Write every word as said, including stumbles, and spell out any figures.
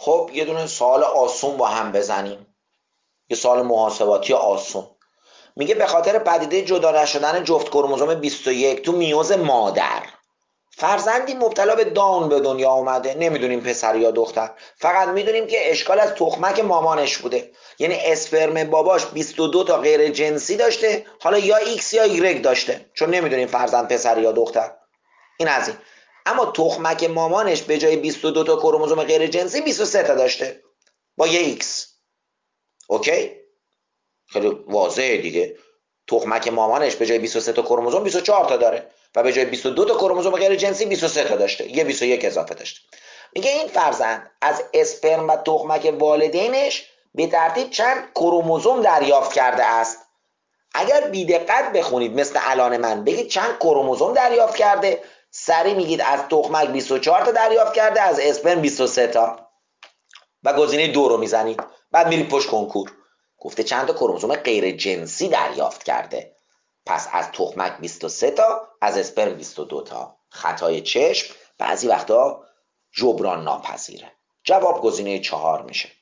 خب یه دونه سوال آسون با هم بزنیم، یه سوال محاسباتی آسون. میگه به خاطر پدیده جدا نشدن جفت کروموزوم بیست و یک تو میوز مادر، فرزندی مبتلا به داون به دنیا آمده. نمیدونیم پسر یا دختر، فقط میدونیم که اشکال از تخمک مامانش بوده. یعنی اسپرم باباش بیست و دو تا غیر جنسی داشته، حالا یا ایکس یا ایگرگ داشته، چون نمیدونیم فرزند پسر یا دختر. این از این. اما تخمک مامانش به جای بیست و دو تا کروموزوم غیر جنسی بیست و سه تا داشته با یه ایکس. اوکی؟ خیلی واضحه دیگه. تخمک مامانش به جای بیست و سه تا کروموزوم بیست و چهار تا داره و به جای بیست و دو تا کروموزوم غیر جنسی بیست و سه تا داشته، یه بیست و یک اضافه داشته. میگه این فرزند از اسپرم و تخمک والدینش به ترتیب چند کروموزوم دریافت کرده است. اگر بی‌دقت بخونید مثل الان من بگید چند کروموزوم دریافت کرده، سری میگید از تخمک بیست و چهار تا دریافت کرده، از اسپرم بیست و سه تا و گزینه دو رو میزنید. بعد میرید پشت کنکور، گفته چند تا کروموزوم غیر جنسی دریافت کرده، پس از تخمک بیست و سه تا، از اسپرم بیست و دو تا. خطای چشم بعضی وقتا جبران ناپذیره. جواب گزینه چهار میشه.